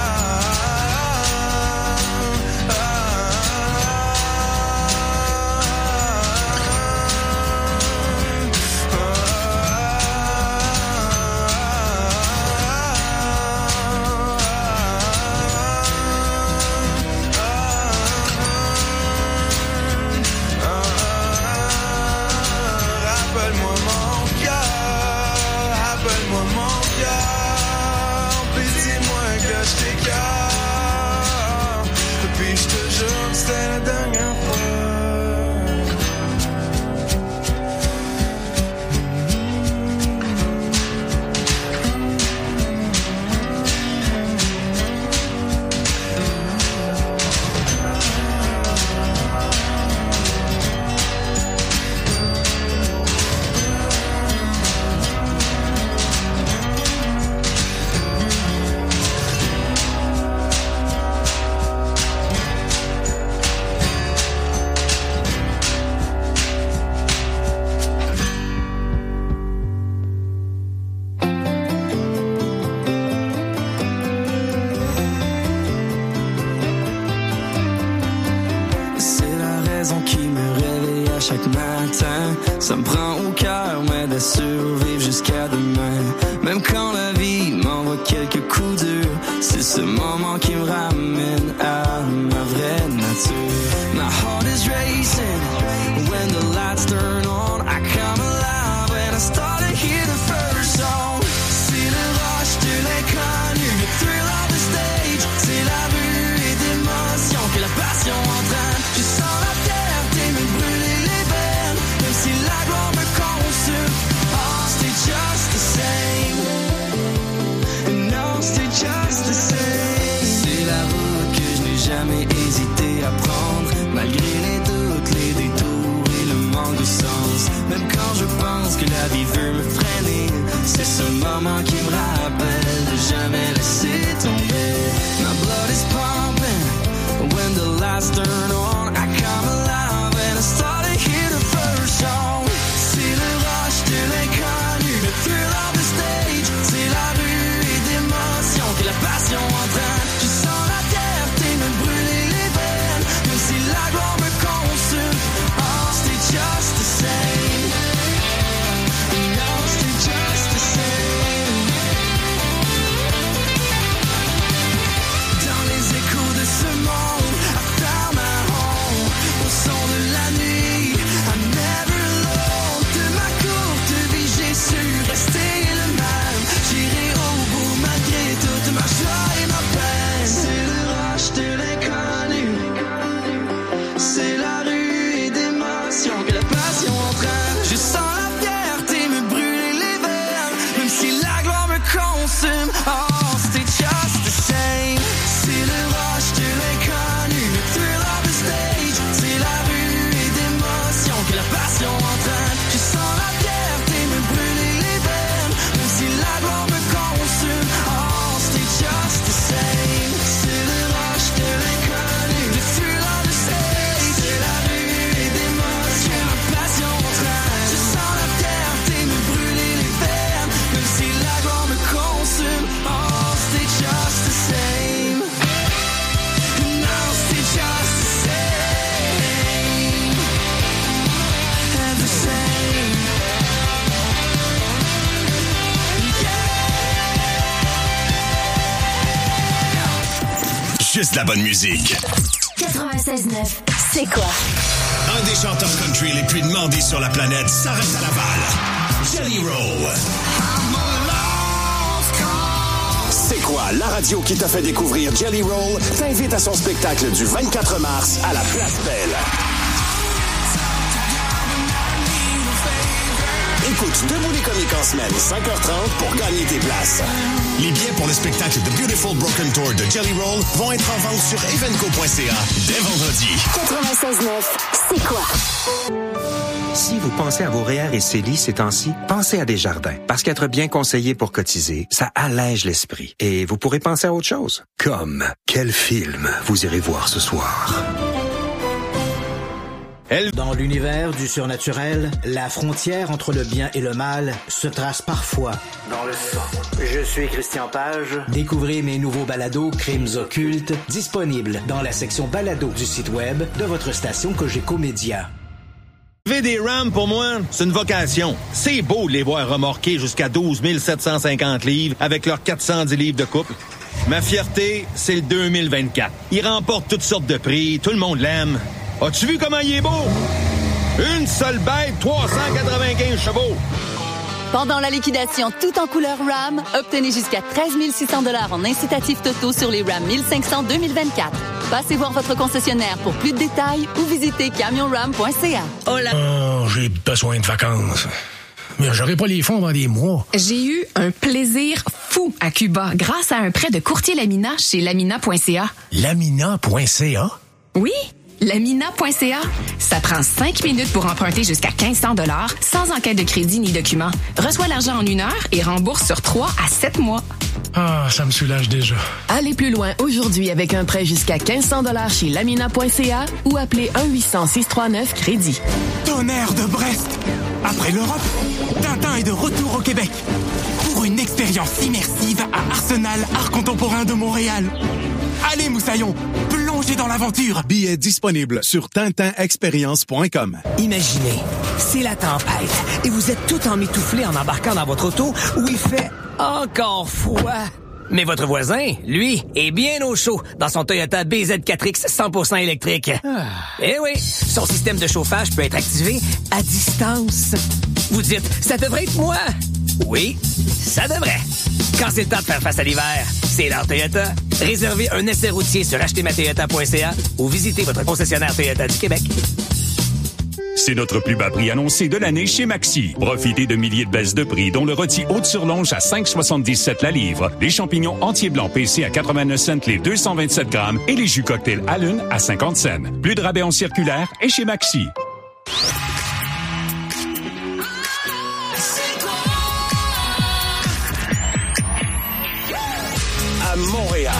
C'est la dernière fois. Ça me prend au cœur, m'aide à survivre jusqu'à demain. Même quand la vie m'envoie quelques coups durs, c'est ce moment qui me ramène à ma vraie nature. My heart is racing when the lights turn on. I come alive when I start to hear the first song. C'est le rush de l'inconnu, le thrill of the stage. C'est la buée d'émotion que la passion entraîne. Je sens la terre t'aimer brûler les veines, même si la gloire me consume. Oh, stay just the same. No, stay just the same. C'est la route que je n'ai jamais hésité à prendre, malgré les doutes, les détours et le manque de sens. Même quand je pense que la vie veut me freiner, c'est ce moment qui me rappelle de jamais laisser tomber. My blood is pumping when the lights turn on. I come alive and I start to hear the first song. C'est le rush de l'inconnu, le thrill of the stage. C'est la buée d'émotion que la passion entraîne. Je sens la terre t'aimer brûler les veines, même si C'est la rue et d'émotions que la passion entraîne. Je sens la fierté me brûler les veines, même si la gloire me consume. Oh, c'était just the same. C'est le rush de l'inconnu, le thrill of the stage. C'est la rue et d'émotions que la passion entraîne. Je sens la fierté me brûler les veines, même si la gloire me consume. Oh, c'était just the same. C'est le rush de l'inconnu, le thrill of the stage. C'est la rue et d'émotions, la passion entraîne. Je sens la fierté me brûler les veines, même si la gloire me consume. Oh, c'était just the same. No, c'était just the same. And the same. Juste la bonne musique. 96.9, c'est quoi? Un des chanteurs country les plus demandés sur la planète s'arrête à Laval. Jelly Roll. C'est quoi? La radio qui t'a fait découvrir Jelly Roll t'invite à son spectacle du 24 mars à la Place Belle. Écoute Debout les comiques en semaine, 5h30 pour gagner tes places. Les billets pour le spectacle The Beautiful Broken Tour de Jelly Roll vont être en vente sur evenco.ca dès vendredi. 96.9, c'est quoi? Si vous pensez à vos REER et CELI ces temps-ci, pensez à Desjardins. Parce qu'être bien conseillé pour cotiser, ça allège l'esprit. Et vous pourrez penser à autre chose. Comme, quel film vous irez voir ce soir? Dans l'univers du surnaturel, la frontière entre le bien et le mal se trace parfois dans le sang. Je suis Christian Page. Découvrez mes nouveaux balados Crimes occultes, disponibles dans la section balado du site web de votre station Cogeco Média. Lever des Rams, pour moi, c'est une vocation. C'est beau de les voir remorquer jusqu'à 12 750 livres avec leurs 410 livres de couple. Ma fierté, c'est le 2024. Il remporte toutes sortes de prix, tout le monde l'aime. As-tu vu comment il est beau? Une seule bête, 395 chevaux. Pendant la liquidation tout en couleur RAM, obtenez jusqu'à 13 600 $ en incitatif totaux sur les RAM 1500 2024. Passez voir votre concessionnaire pour plus de détails ou visitez camionram.ca. Oh, j'ai besoin de vacances. Mais j'aurai pas les fonds dans des mois. J'ai eu un plaisir fou à Cuba grâce à un prêt de courtier Lamina chez lamina.ca. Lamina.ca? Oui, lamina.ca. Ça prend 5 minutes pour emprunter jusqu'à 1500 $ sans enquête de crédit ni document. Reçois l'argent en 1 heure et rembourse sur 3 à 7 mois. Ah, ça me soulage déjà. Allez plus loin aujourd'hui avec un prêt jusqu'à 1500 $ chez lamina.ca ou appelez 1-800-639-crédit. Tonnerre de Brest! Après l'Europe, Tintin est de retour au Québec pour une expérience immersive à Arsenal Art Contemporain de Montréal. Allez, Moussaillon, plongez dans l'aventure. Billets disponibles sur tintinexperience.com. Imaginez, c'est la tempête et vous êtes tout emmitouflé en embarquant dans votre auto où il fait encore froid. Mais votre voisin, lui, est bien au chaud dans son Toyota BZ4X 100% électrique. Eh oui, son système de chauffage peut être activé à distance. Vous dites, ça devrait être moi. Oui, ça devrait. Quand c'est le temps de faire face à l'hiver, c'est l'heure Toyota. Réservez un essai routier sur achetermatoyota.ca ou visitez votre concessionnaire Toyota du Québec. C'est notre plus bas prix annoncé de l'année chez Maxi. Profitez de milliers de baisses de prix, dont le rôti Haute-sur-Longe à 5,77 la livre, les champignons entiers blancs PC à 89 cents les 227 grammes et les jus cocktail à l'une à 50 cents. Plus de rabais en circulaire et chez Maxi. À Montréal.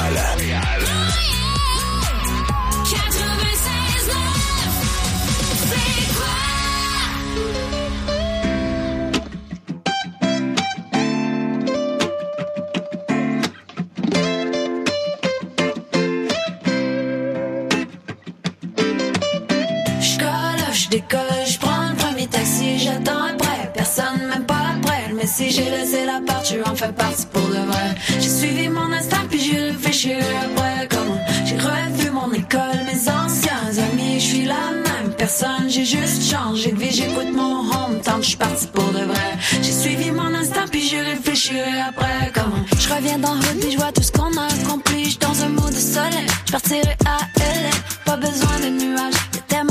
Je décolle, je prends le premier taxi, j'attends après, personne même pas après. Mais si j'ai laissé la part, tu en fais partie pour de vrai. J'ai suivi mon instinct puis j'ai réfléchi après. Comment j'ai revu mon école, mes anciens amis, je suis la même personne, j'ai juste changé de vie, j'écoute mon hometown, je suis partie pour de vrai. J'ai suivi mon instinct puis j'ai réfléchi après. Comment je reviens dans le hood puis je vois tout ce qu'on a accompli, je dans un mood de soleil, je partirai à LA, pas besoin de nuages.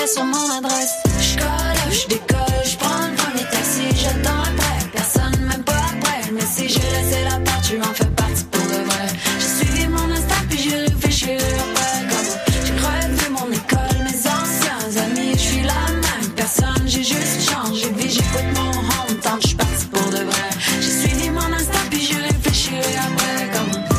sur mon adresse. J'colle, j'décolle, j'prends le premier taxi, j'attends après. Personne même pas après. Mais si j'ai laissé la part, tu en fais partie pour de vrai. J'ai suivi mon instinct puis j'ai réfléchi après. J'ai revu mon école, mes anciens amis. J'suis la même personne, j'ai juste changé de vie. J'écoute mon hometown, j'suis partie pour de vrai. J'ai suivi mon instinct puis j'ai réfléchi après.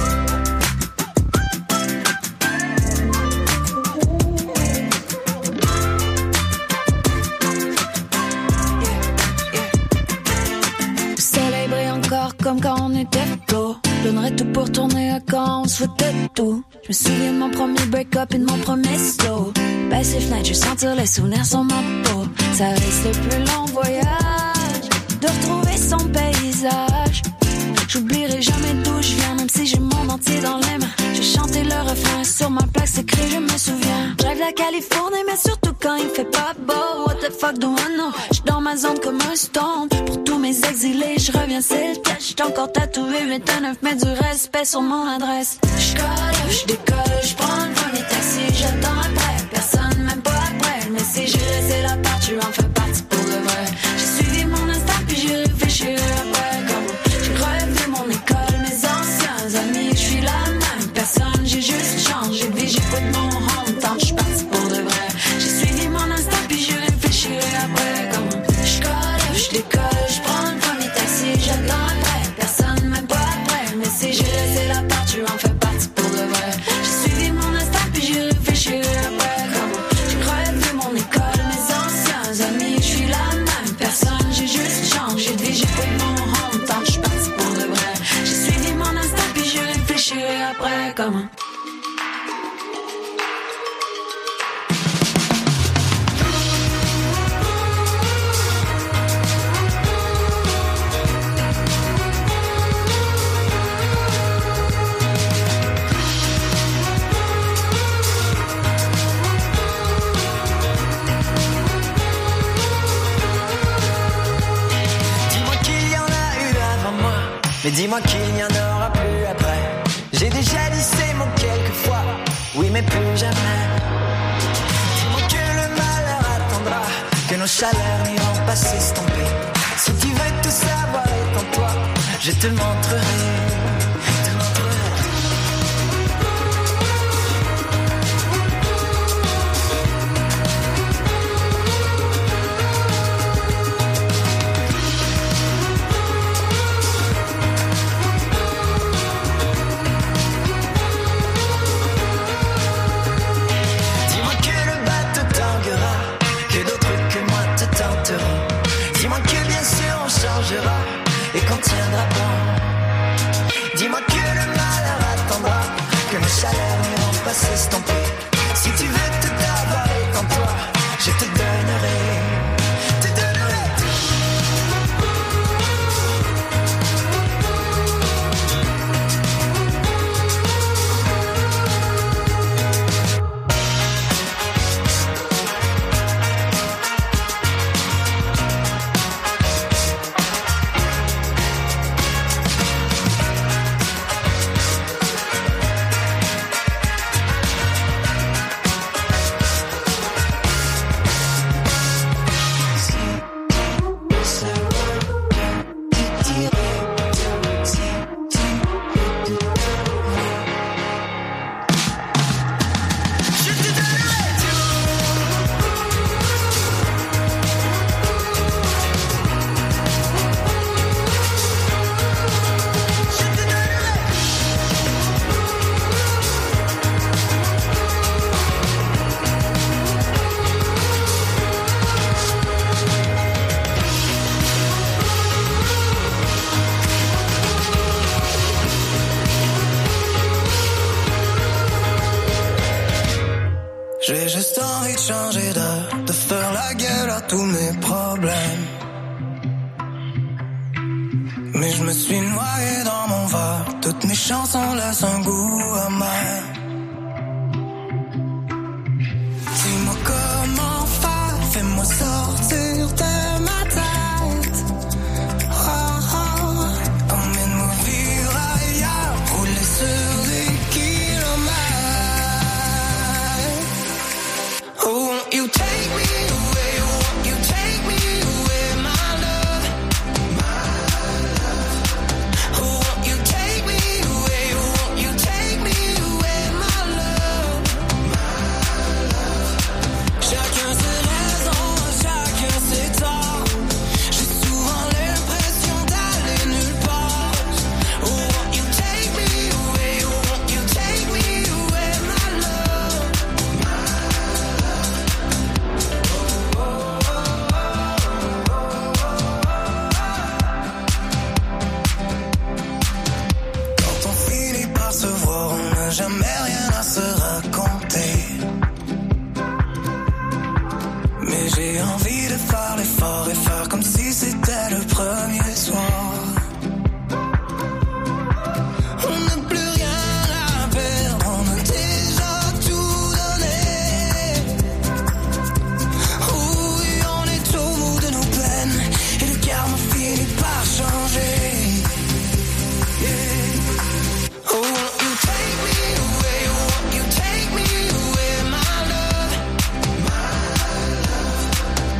Comme quand on était flots. Donnerais tout pour tourner à quand on se foutait de tout. Je me souviens de mon premier break-up et de mon premier slow. Baisse les fenêtres, je sentir les souvenirs sur ma peau. Ça reste le plus long voyage, de retrouver son paysage. J'oublierai jamais d'où je viens, même si j'ai mon entier dans les mains. J'ai chanté le refrain sur ma plaque, c'est écrit, je me souviens. J'arrive la Californie, mais surtout quand il fait pas beau. What the fuck do I know? J'suis dans ma zone comme un stone. Pour tous mes exilés, je reviens, c'est le test. J't'ai encore tatoué 8 à 9, mais du respect sur mon adresse. J'colle, j'décolle, j'prends le premier taxi, j'attends après. Personne même pas après. Mais si j'ai laissé la part, tu en fais partie pour de vrai. J'ai suivi mon instinct, puis j'ai réfléchi après. J'ai revu mon école, mes anciens amis. J'suis la même personne, j'ai juste changé de vie. J'écoute mon hometown, j'suis partie pour de vrai. J'ai suivi mon instinct, puis j'ai réfléchi après. J'colle, j'décolle, j'prends le premier taxi, j'attends après. Personne même pas après. Mais si j'ai laissé la part, tu en fais partie pour de vrai. J'ai suivi mon instinct, puis j'ai réfléchi après. J'ai revu mon école, mes anciens amis. J'suis la même personne, j'ai juste changé de vie. J'écoute mon hometown, j'suis partie pour de vrai. J'ai suivi mon instinct, puis j'ai réfléchi après. Comment? Mais dis-moi qu'il n'y en aura plus après. J'ai déjà dit ces mots quelquefois, oui mais plus jamais. Dis-moi que le malheur attendra, que nos chaleurs n'iront pas s'estomper. Si tu veux tout savoir, étends-toi, je te montrerai. Et qu'on tiendra bon. Dis-moi que le malheur attendra, que nos chaleurs n'iront pas s'estomper. Si tu veux tout avoir, étends-toi, je te donnerai. J'ai juste envie de changer d'air, de faire la gueule à tous mes problèmes. Mais je me suis noyé dans mon verre, toutes mes chansons laissent un goût amer. Dis-moi comment faire, fais-moi sortir de ma tête. Oh, oh, emmène-moi vivre ailleurs, rouler sur des kilomètres. Oh, won't you take me j'ai envie de faire l'effort et faire comme si